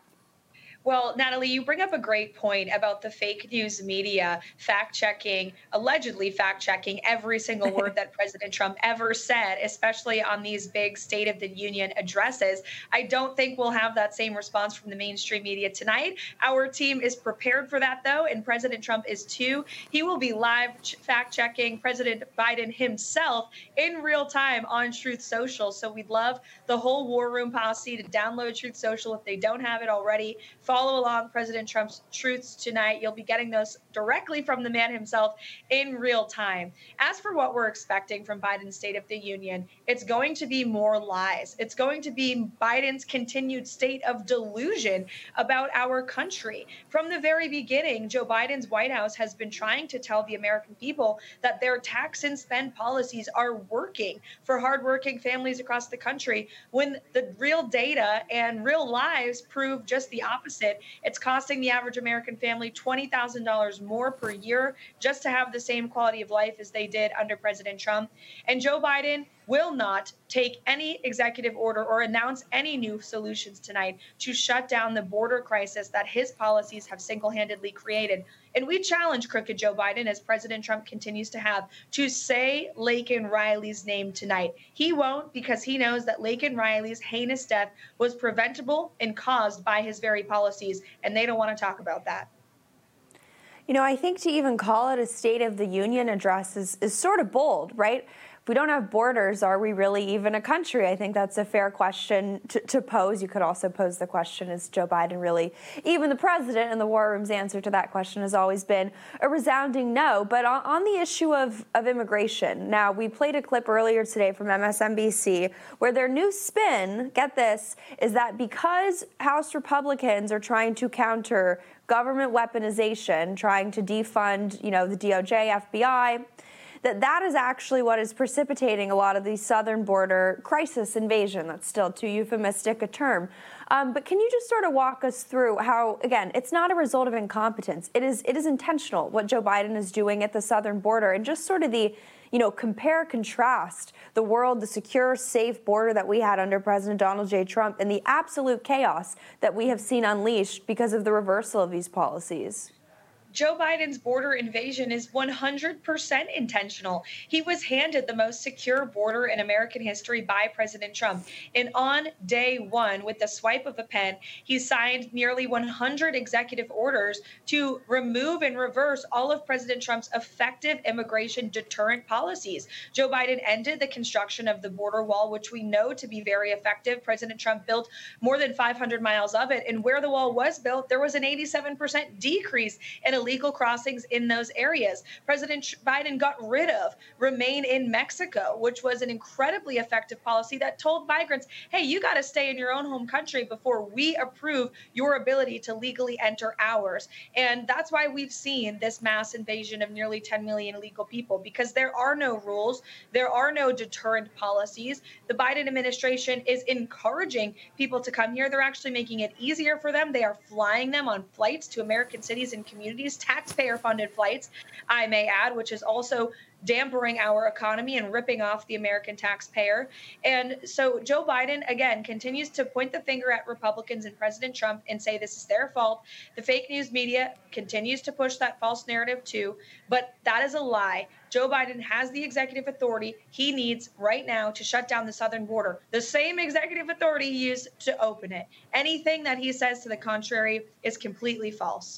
Well, Natalie, you bring up a great point about the fake news media fact-checking, allegedly fact-checking every single word that President Trump ever said, especially on these big State of the Union addresses. I don't think we'll have that same response from the mainstream media tonight. Our team is prepared for that, though, and President Trump is too. He will be live fact-checking President Biden himself in real time on Truth Social. So we'd love the whole War Room posse to download Truth Social if they don't have it already. Follow along President Trump's truths tonight. You'll be getting those directly from the man himself in real time. As for what we're expecting from Biden's State of the Union, it's going to be more lies. It's going to be Biden's continued state of delusion about our country. From the very beginning, Joe Biden's White House has been trying to tell the American people that their tax and spend policies are working for hardworking families across the country, when the real data and real lives prove just the opposite. It's costing the average American family twenty thousand dollars more per year just to have the same quality of life as they did under President Trump. And Joe Biden will not take any executive order or announce any new solutions tonight to shut down the border crisis that his policies have single-handedly created. And we challenge crooked Joe Biden, as President Trump continues to have, to say Laken Riley's name tonight. He won't, because he knows that Laken Riley's heinous death was preventable and caused by his very policies, and they don't want to talk about that. You know, I think to even call it a State of the Union address is, is sort of bold, right? If we don't have borders, are we really even a country? I think that's a fair question to, to pose. You could also pose the question, is Joe Biden really even the president? And the War Room's answer to that question has always been a resounding no. But on, on the issue of, of immigration, now, we played a clip earlier today from M S N B C where their new spin, get this, is that because House Republicans are trying to counter government weaponization, trying to defund, you know, the D O J, F B I, that that is actually what is precipitating a lot of the southern border crisis invasion. That's still too euphemistic a term. Um, but can you just sort of walk us through how, again, it's not a result of incompetence. It is it is intentional what Joe Biden is doing at the southern border, and just sort of the, you know, compare, contrast the world, the secure, safe border that we had under President Donald J. Trump and the absolute chaos that we have seen unleashed because of the reversal of these policies. Joe Biden's border invasion is one hundred percent intentional. He was handed the most secure border in American history by President Trump. And on day one, with the swipe of a pen, he signed nearly one hundred executive orders to remove and reverse all of President Trump's effective immigration deterrent policies. Joe Biden ended the construction of the border wall, which we know to be very effective. President Trump built more than five hundred miles of it. And where the wall was built, there was an eighty-seven percent decrease in illegal crossings in those areas. President Biden got rid of Remain in Mexico, which was an incredibly effective policy that told migrants, hey, you got to stay in your own home country before we approve your ability to legally enter ours. And that's why we've seen this mass invasion of nearly ten million illegal people, because there are no rules. There are no deterrent policies. The Biden administration is encouraging people to come here. They're actually making it easier for them. They are flying them on flights to American cities and communities, taxpayer-funded flights, I may add, which is also dampering our economy and ripping off the American taxpayer. And so Joe Biden, again, continues to point the finger at Republicans and President Trump and say this is their fault. The fake news media continues to push that false narrative too, but that is a lie. Joe Biden has the executive authority he needs right now to shut down the southern border, the same executive authority he used to open it. Anything that he says to the contrary is completely false.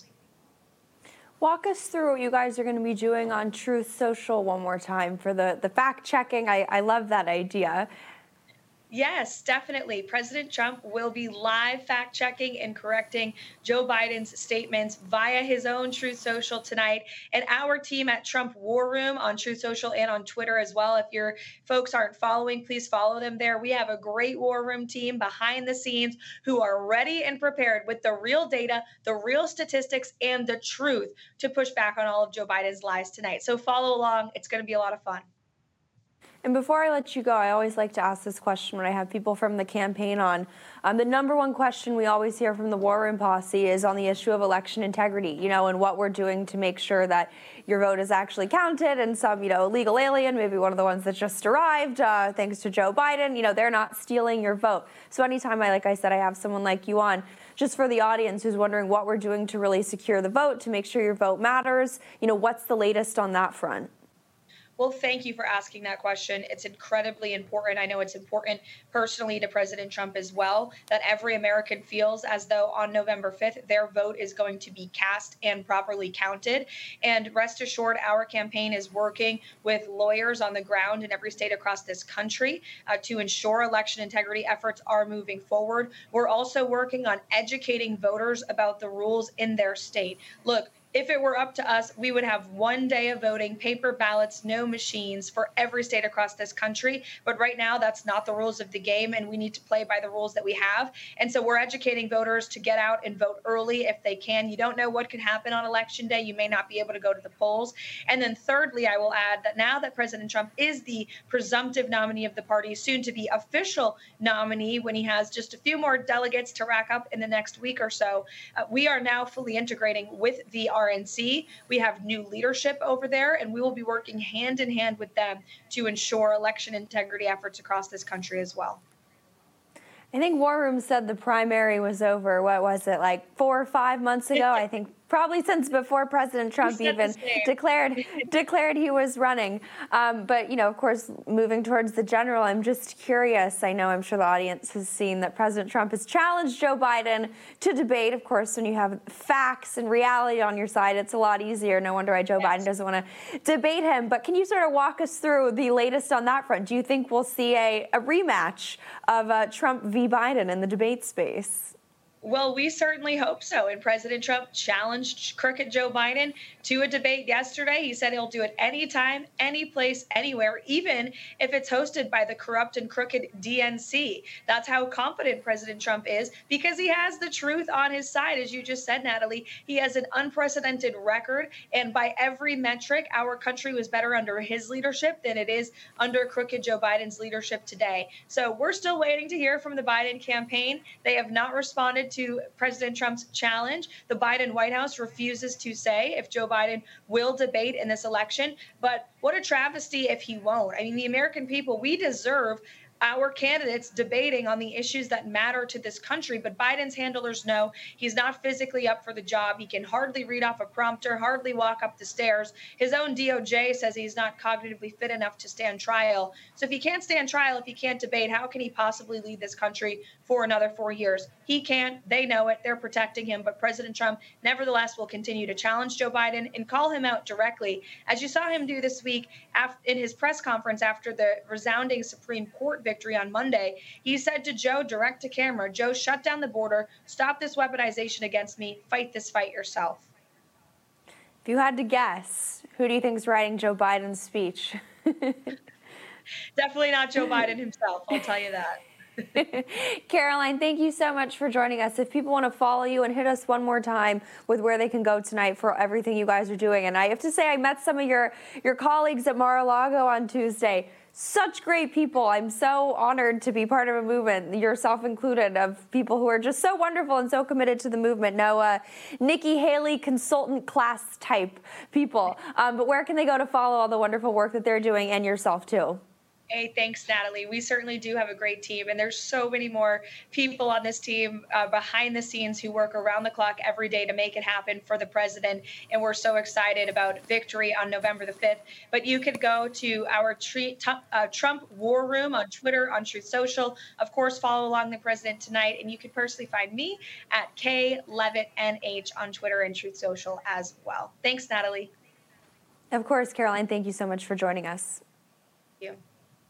Walk us through what you guys are going to be doing on Truth Social one more time for the, the fact checking. I, I love that idea. Yes, definitely. President Trump will be live fact checking and correcting Joe Biden's statements via his own Truth Social tonight. And our team at Trump War Room on Truth Social and on Twitter as well. If your folks aren't following, please follow them there. We have a great War Room team behind the scenes who are ready and prepared with the real data, the real statistics, and the truth to push back on all of Joe Biden's lies tonight. So follow along. It's going to be a lot of fun. And before I let you go, I always like to ask this question when I have people from the campaign on. Um, the number one question we always hear from the War Room Posse is on the issue of election integrity, you know, and what we're doing to make sure that your vote is actually counted. And some, you know, illegal alien, maybe one of the ones that just arrived, uh, thanks to Joe Biden, you know, they're not stealing your vote. So anytime I, like I said, I have someone like you on, just for the audience who's wondering what we're doing to really secure the vote, to make sure your vote matters, you know, what's the latest on that front? Well, thank you for asking that question. It's incredibly important. I know it's important personally to President Trump as well, that every American feels as though on November fifth, their vote is going to be cast and properly counted. And rest assured, our campaign is working with lawyers on the ground in every state across this country uh, to ensure election integrity efforts are moving forward. We're also working on educating voters about the rules in their state. Look, if it were up to us, we would have one day of voting, paper ballots, no machines for every state across this country. But right now, that's not the rules of the game, and we need to play by the rules that we have. And so we're educating voters to get out and vote early if they can. You don't know what could happen on Election Day. You may not be able to go to the polls. And then thirdly, I will add that now that President Trump is the presumptive nominee of the party, soon to be official nominee when he has just a few more delegates to rack up in the next week or so, uh, we are now fully integrating with the R N C. We have new leadership over there, and we will be working hand in hand with them to ensure election integrity efforts across this country as well. I think War Room said the primary was over, what was it, like four or five months ago? I think probably since before President Trump even declared declared he was running. Um, but, you know, of course, moving towards the general, I'm just curious. I know I'm sure the audience has seen that President Trump has challenged Joe Biden to debate. Of course, when you have facts and reality on your side, it's a lot easier. No wonder why Joe yes. Biden doesn't want to debate him. But can you sort of walk us through the latest on that front? Do you think we'll see a, a rematch of uh, Trump v. Biden in the debate space? Well, we certainly hope so. And President Trump challenged crooked Joe Biden to a debate yesterday. He said he'll do it anytime, any place, anywhere, even if it's hosted by the corrupt and crooked D N C. That's how confident President Trump is, because he has the truth on his side. As you just said, Natalie, he has an unprecedented record. And by every metric, our country was better under his leadership than it is under crooked Joe Biden's leadership today. So we're still waiting to hear from the Biden campaign. They have not responded to President Trump's challenge. The Biden White House refuses to say if Joe Biden will debate in this election. But what a travesty if he won't. I mean, the American people, we deserve our candidates debating on the issues that matter to this country. But Biden's handlers know he's not physically up for the job. He can hardly read off a prompter, hardly walk up the stairs. His own D O J says he's not cognitively fit enough to stand trial. So if he can't stand trial, if he can't debate, how can he possibly lead this country for another four years? He can't. They know it. They're protecting him. But President Trump, nevertheless, will continue to challenge Joe Biden and call him out directly, as you saw him do this week in his press conference after the resounding Supreme Court victory on Monday. He said to Joe, direct to camera, Joe, shut down the border, stop this weaponization against me, fight this fight yourself. If you had to guess, who do you think is writing Joe Biden's speech? Definitely not Joe Biden himself, I'll tell you that. Caroline, thank you so much for joining us. If people want to follow you, and hit us one more time with where they can go tonight for everything you guys are doing. And I have to say, I met some of your, your colleagues at Mar-a-Lago on Tuesday. Such great people. I'm so honored to be part of a movement, yourself included, of people who are just so wonderful and so committed to the movement. No uh, Nikki Haley consultant class type people. Um, but where can they go to follow all the wonderful work that they're doing, and yourself too? Hey, thanks, Natalie. We certainly do have a great team, and there's so many more people on this team uh, behind the scenes who work around the clock every day to make it happen for the president, and we're so excited about victory on November the fifth. But you could go to our tre- t- uh, Trump War Room on Twitter, on Truth Social. Of course, follow along the president tonight, and you can personally find me at K Levitt N H on Twitter and Truth Social as well. Thanks, Natalie. Of course, Caroline, thank you so much for joining us. Thank you.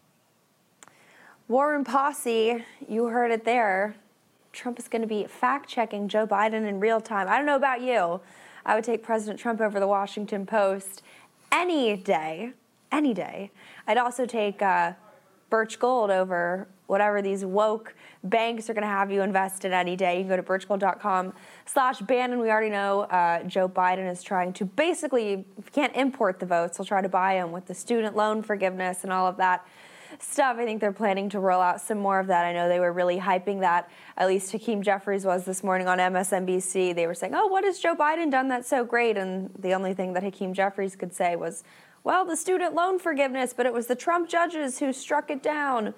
War Room Posse, you heard it there. Trump is going to be fact-checking Joe Biden in real time. I don't know about you. I would take President Trump over the Washington Post any day, any day. I'd also take uh, Birch Gold over whatever these woke banks are going to have you invest in any day. You can go to birchgold.com slash Bannon. We already know uh, Joe Biden is trying to basically, if you can't import the votes, he'll try to buy them with the student loan forgiveness and all of that stuff. I think they're planning to roll out some more of that. I know they were really hyping that. At least Hakeem Jeffries was this morning on M S N B C. They were saying, oh, what has Joe Biden done that's so great? And the only thing that Hakeem Jeffries could say was, well, the student loan forgiveness, but it was the Trump judges who struck it down.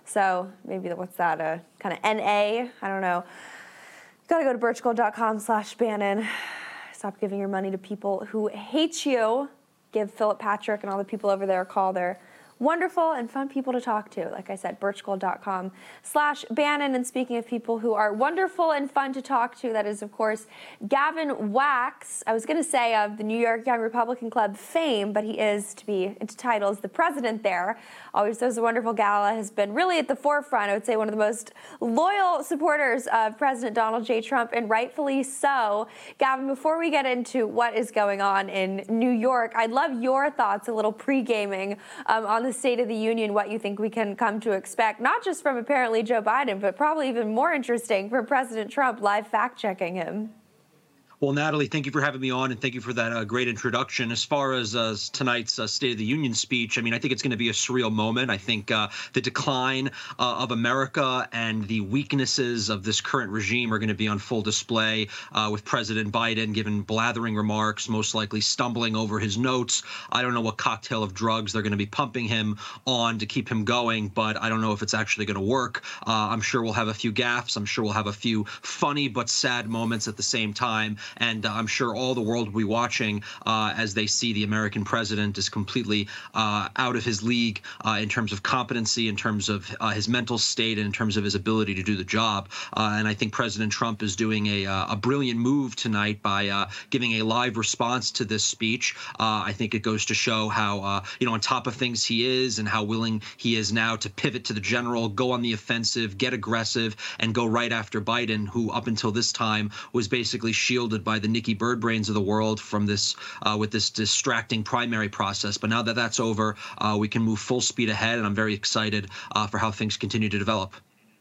So maybe, what's that, a kind of N A? I don't know. You got to go to birchgold.com slash Bannon. Stop giving your money to people who hate you. Give Philip Patrick and all the people over there a call. They're wonderful and fun people to talk to. Like I said, birchgold.com slash Bannon. And speaking of people who are wonderful and fun to talk to, that is, of course, Gavin Wax. I was going to say of the New York Young Republican Club fame, but he is, to be into titles, the president there. Always does a wonderful gala, has been really at the forefront. I would say one of the most loyal supporters of President Donald J. Trump, and rightfully so. Gavin, before we get into what is going on in New York, I'd love your thoughts, a little pre-gaming um, on the State of the Union, what you think we can come to expect, not just from apparently Joe Biden, but probably even more interesting from President Trump live fact-checking him. Well, Natalie, thank you for having me on, and thank you for that uh, great introduction. As far as uh, tonight's uh, State of the Union speech, I mean, I think it's going to be a surreal moment. I think uh, the decline uh, of America and the weaknesses of this current regime are going to be on full display uh, with President Biden giving blathering remarks, most likely stumbling over his notes. I don't know what cocktail of drugs they're going to be pumping him on to keep him going, but I don't know if it's actually going to work. Uh, I'm sure we'll have a few gaffes. I'm sure we'll have a few funny but sad moments at the same time. And uh, I'm sure all the world will be watching uh, as they see the American president is completely uh, out of his league uh, in terms of competency, in terms of uh, his mental state, and in terms of his ability to do the job. Uh, and I think President Trump is doing a, uh, a brilliant move tonight by uh, giving a live response to this speech. Uh, I think it goes to show how, uh, you know, on top of things he is, and how willing he is now to pivot to the general, go on the offensive, get aggressive, and go right after Biden, who up until this time was basically shielded by the Nikki Birdbrains of the world from this uh, with this distracting primary process. But now that that's over, uh, we can move full speed ahead, and I'm very excited uh, for how things continue to develop.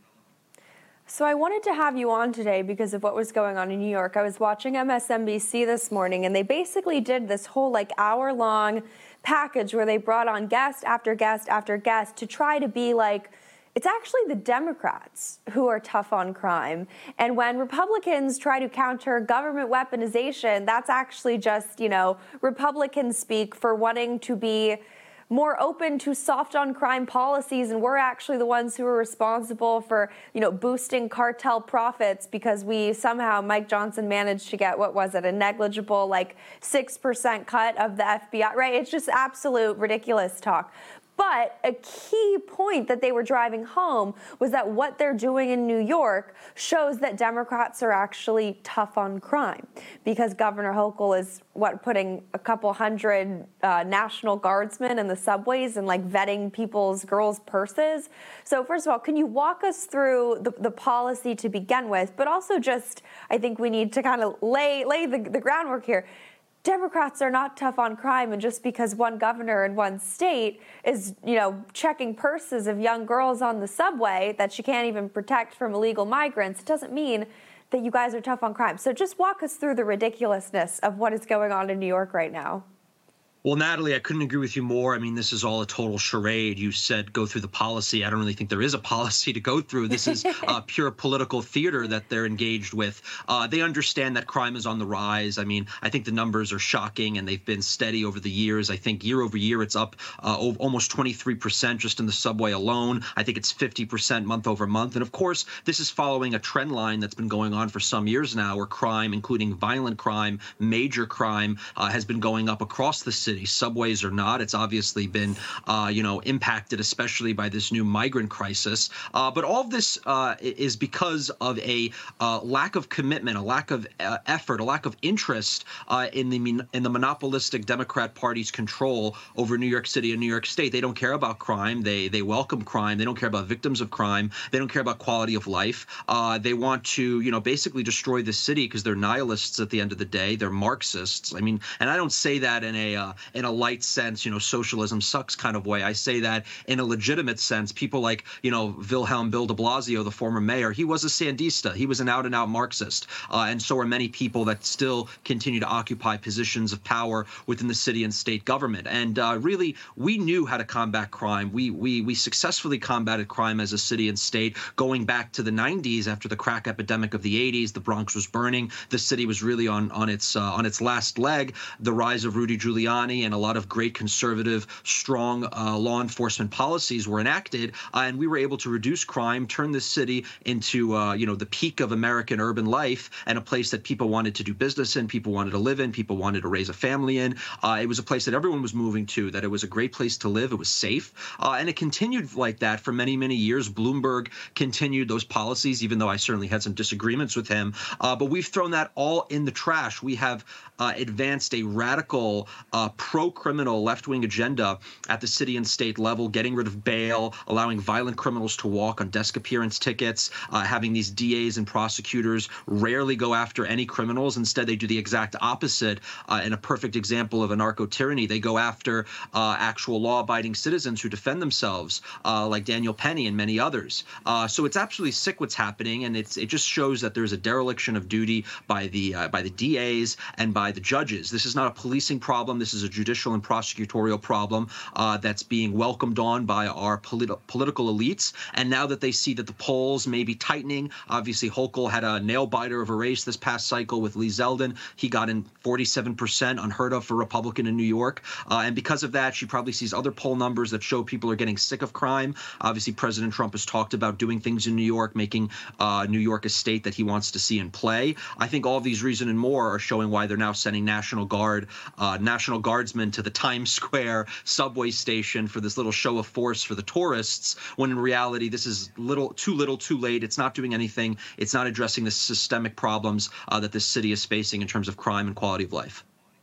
So I wanted to have you on today because of what was going on in New York. I was watching M S N B C this morning, and they basically did this whole like hour-long package where they brought on guest after guest after guest to try to be like, it's actually the Democrats who are tough on crime. And when Republicans try to counter government weaponization, that's actually just, you know, Republican speak for wanting to be more open to soft on crime policies, and we're actually the ones who are responsible for, you know, boosting cartel profits because we somehow, Mike Johnson managed to get, what was it, a negligible like six percent cut of the F B I, right? It's just absolute ridiculous talk. But a key point that they were driving home was that what they're doing in New York shows that Democrats are actually tough on crime, because Governor Hochul is, what, putting a couple hundred uh, National Guardsmen in the subways and like vetting people's girls' purses. So first of all, can you walk us through the, the policy to begin with, but also just, I think we need to kind of lay, lay the, the groundwork here. Democrats are not tough on crime, and just because one governor in one state is, you know, checking purses of young girls on the subway that she can't even protect from illegal migrants, it doesn't mean that you guys are tough on crime. So just walk us through the ridiculousness of what is going on in New York right now. Well, Natalie, I couldn't agree with you more. I mean, this is all a total charade. You said go through the policy. I don't really think there is a policy to go through. This is uh, pure political theater that they're engaged with. Uh, they understand that crime is on the rise. I mean, I think the numbers are shocking, and they've been steady over the years. I think year over year, it's up uh, almost twenty-three percent just in the subway alone. I think it's fifty percent month over month. And of course, this is following a trend line that's been going on for some years now, where crime, including violent crime, major crime, uh, has been going up across the city. Subways or not, it's obviously been, uh, you know, impacted, especially by this new migrant crisis. Uh, but all of this uh, is because of a uh, lack of commitment, a lack of uh, effort, a lack of interest uh, in the in the monopolistic Democrat Party's control over New York City and New York State. They don't care about crime. They they welcome crime. They don't care about victims of crime. They don't care about quality of life. Uh, they want to, you know, basically destroy the city because they're nihilists at the end of the day. They're Marxists. I mean, and I don't say that in a uh, in a light sense, you know, socialism sucks kind of way. I say that in a legitimate sense. People like, you know, Wilhelm Bill de Blasio, the former mayor, he was a Sandista. He was an out and out Marxist. Uh, and so are many people that still continue to occupy positions of power within the city and state government. And uh, really, we knew how to combat crime. We, we, we successfully combated crime as a city and state going back to the nineties after the crack epidemic of the eighties. The Bronx was burning. The city was really on, on its uh, on its last leg. The rise of Rudy Giuliani and a lot of great conservative, strong uh, law enforcement policies were enacted, uh, and we were able to reduce crime, turn the city into, uh, you know, the peak of American urban life and a place that people wanted to do business in, people wanted to live in, people wanted to raise a family in. Uh, it was a place that everyone was moving to, that it was a great place to live, it was safe, uh, and it continued like that for many, many years. Bloomberg continued those policies, even though I certainly had some disagreements with him, uh, but we've thrown that all in the trash. We have uh, advanced a radical uh, pro criminal left-wing agenda at the city and state level, getting rid of bail, allowing violent criminals to walk on desk appearance tickets, uh, having these D As and prosecutors rarely go after any criminals. Instead, they do the exact opposite. Uh, in a perfect example of a narco-tyranny, they go after uh, actual law-abiding citizens who defend themselves, uh, like Daniel Penny and many others. Uh, so it's absolutely sick what's happening, and it's it just shows that there's a dereliction of duty by the uh, by the D As and by the judges. This is not a policing problem. This is a judicial and prosecutorial problem uh, that's being welcomed on by our politi- political elites. And now that they see that the polls may be tightening, obviously Hochul had a nail biter of a race this past cycle with Lee Zeldin. He got in forty-seven percent, unheard of for a Republican in New York. Uh, and because of that, she probably sees other poll numbers that show people are getting sick of crime. Obviously, President Trump has talked about doing things in New York, making uh, New York a state that he wants to see in play. I think all of these reasons and more are showing why they're now sending National Guard, uh, National Guardsmen to the Times Square subway station for this little show of force for the tourists, when in reality, this is little, too little, too late. It's not doing anything. It's not addressing the systemic problems uh, that this city is facing in terms of crime and quality of life.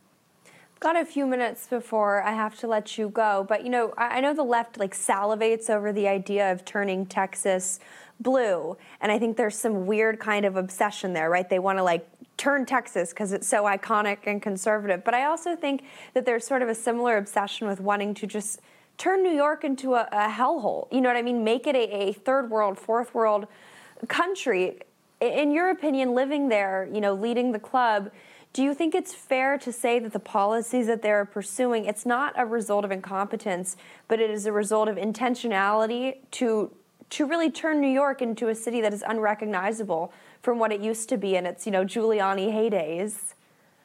Got a few minutes before I have to let you go, but you know, I know the left like salivates over the idea of turning Texas blue, and I think there's some weird kind of obsession there, right? They want to like turn Texas because it's so iconic and conservative, but I also think that there's sort of a similar obsession with wanting to just turn New York into a, a hellhole. You know what I mean? Make it a, a third world, fourth world country. In your opinion, living there, you know, leading the club, do you think it's fair to say that the policies that they're pursuing, it's not a result of incompetence, but it is a result of intentionality to to really turn New York into a city that is unrecognizable from what it used to be in its, you know, Giuliani heydays?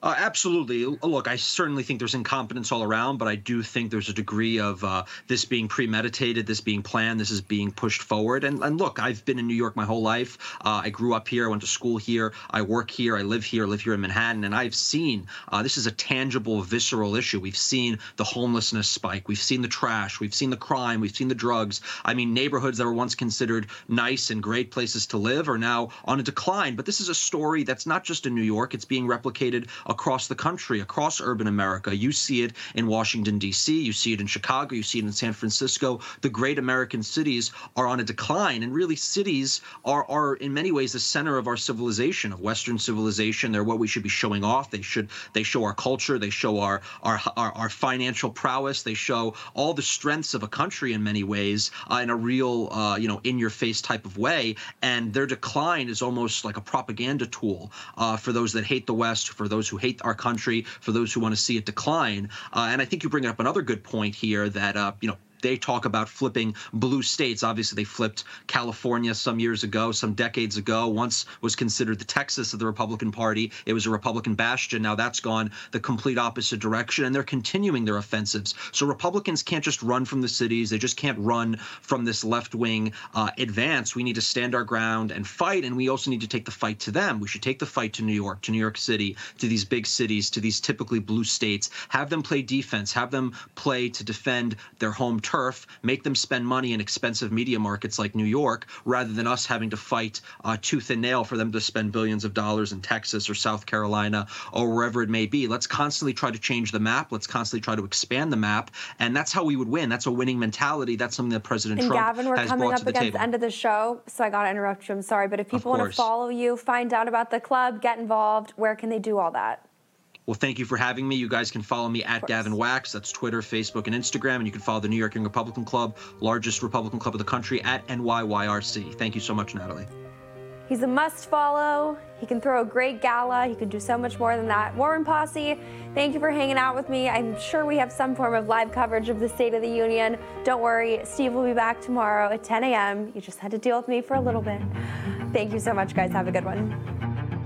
Uh, absolutely. Look, I certainly think there's incompetence all around, but I do think there's a degree of uh, this being premeditated, this being planned, this is being pushed forward. And, and look, I've been in New York my whole life. Uh, I grew up here, I went to school here, I work here, I live here, I live here in Manhattan, and I've seen uh, this is a tangible, visceral issue. We've seen the homelessness spike, we've seen the trash, we've seen the crime, we've seen the drugs. I mean, neighborhoods that were once considered nice and great places to live are now on a decline. But this is a story that's not just in New York, it's being replicated across the country, across urban America. You see it in Washington, D C, you see it in Chicago, you see it in San Francisco. The great American cities are on a decline, and really cities are, are in many ways the center of our civilization, of Western civilization. They're what we should be showing off. They should they show our culture, they show our our our, our financial prowess, they show all the strengths of a country in many ways, uh, in a real uh, you know, in-your-face type of way. And their decline is almost like a propaganda tool uh, for those that hate the West, for those who hate our country, for those who want to see it decline. Uh, and I think you bring up another good point here that, uh, you know, they talk about flipping blue states. Obviously, they flipped California some years ago, some decades ago. Once was considered the Texas of the Republican Party. It was a Republican bastion. Now that's gone the complete opposite direction, and they're continuing their offensives. So Republicans can't just run from the cities. They just can't run from this left-wing uh, advance. We need to stand our ground and fight, and we also need to take the fight to them. We should take the fight to New York, to New York City, to these big cities, to these typically blue states. Have them play defense. Have them play to defend their home turf. Turf, make them spend money in expensive media markets like New York, rather than us having to fight uh, tooth and nail for them to spend billions of dollars in Texas or South Carolina or wherever it may be. Let's constantly try to change the map. Let's constantly try to expand the map. And that's how we would win. That's a winning mentality. That's something that President and Trump Gavin, we're has coming brought up to the against table. the end of the show, so I got to interrupt you. I'm sorry. But if people want to course. follow you, find out about the club, get involved, where can they do all that? Well, thank you for having me. You guys can follow me at Gavin Wax. That's Twitter, Facebook, and Instagram. And you can follow the New York Young Republican Club, largest Republican club of the country, at N Y Y R C. Thank you so much, Natalie. He's a must follow. He can throw a great gala. He can do so much more than that. War Room Posse, thank you for hanging out with me. I'm sure we have some form of live coverage of the State of the Union. Don't worry, Steve will be back tomorrow at ten a.m. You just had to deal with me for a little bit. Thank you so much, guys. Have a good one.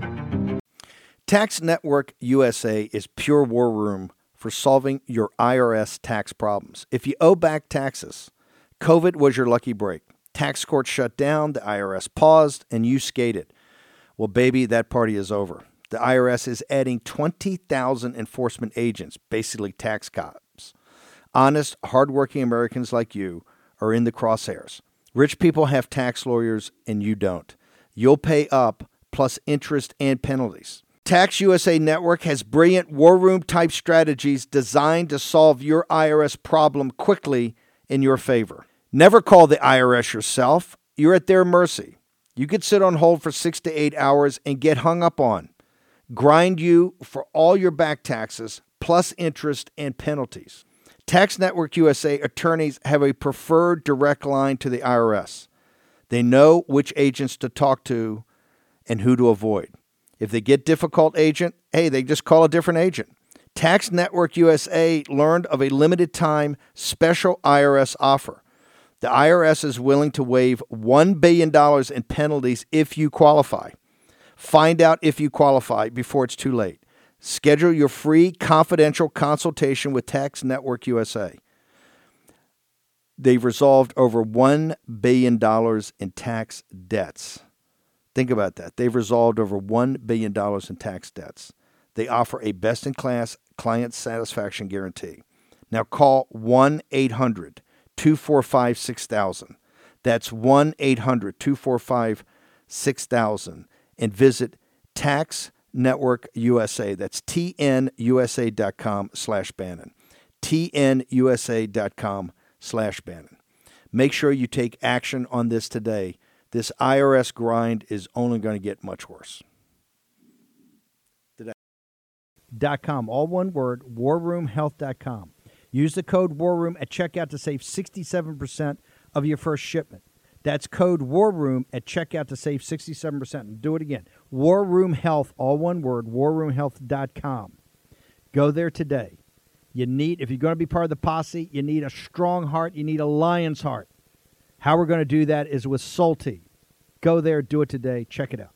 Tax Network U S A is pure war room for solving your I R S tax problems. If you owe back taxes, COVID was your lucky break. Tax court shut down, the I R S paused, and you skated. Well, baby, that party is over. The I R S is adding twenty thousand enforcement agents, basically tax cops. Honest, hardworking Americans like you are in the crosshairs. Rich people have tax lawyers, and you don't. You'll pay up, plus interest and penalties. Tax U S A Network has brilliant war room type strategies designed to solve your I R S problem quickly in your favor. Never call the I R S yourself. You're at their mercy. You could sit on hold for six to eight hours and get hung up on. Grind you for all your back taxes, plus interest and penalties. Tax Network U S A attorneys have a preferred direct line to the I R S. They know which agents to talk to and who to avoid. If they get difficult agent, hey, they just call a different agent. Tax Network U S A learned of a limited time special I R S offer. The I R S is willing to waive one billion dollars in penalties if you qualify. Find out if you qualify before it's too late. Schedule your free confidential consultation with Tax Network U S A. They've resolved over one billion dollars in tax debts. Think about that. They've resolved over one billion dollars in tax debts. They offer a best-in-class client satisfaction guarantee. Now call one eight hundred two four five six thousand. That's one eight hundred two four five six thousand. And visit Tax Network U S A. That's T N U S A dot com slash Bannon. T N U S A dot com slash Bannon. Make sure you take action on this today. This I R S grind is only going to get much worse. Dot com, all one word, war room health dot com. Use the code WARROOM at checkout to save sixty-seven percent of your first shipment. That's code WARROOM at checkout to save sixty-seven percent. And do it again. War Room Health, all one word, war room health dot com. Go there today. You need, if you're going to be part of the posse, you need a strong heart. You need a lion's heart. How we're going to do that is with Salty. Go there, do it today. Check it out.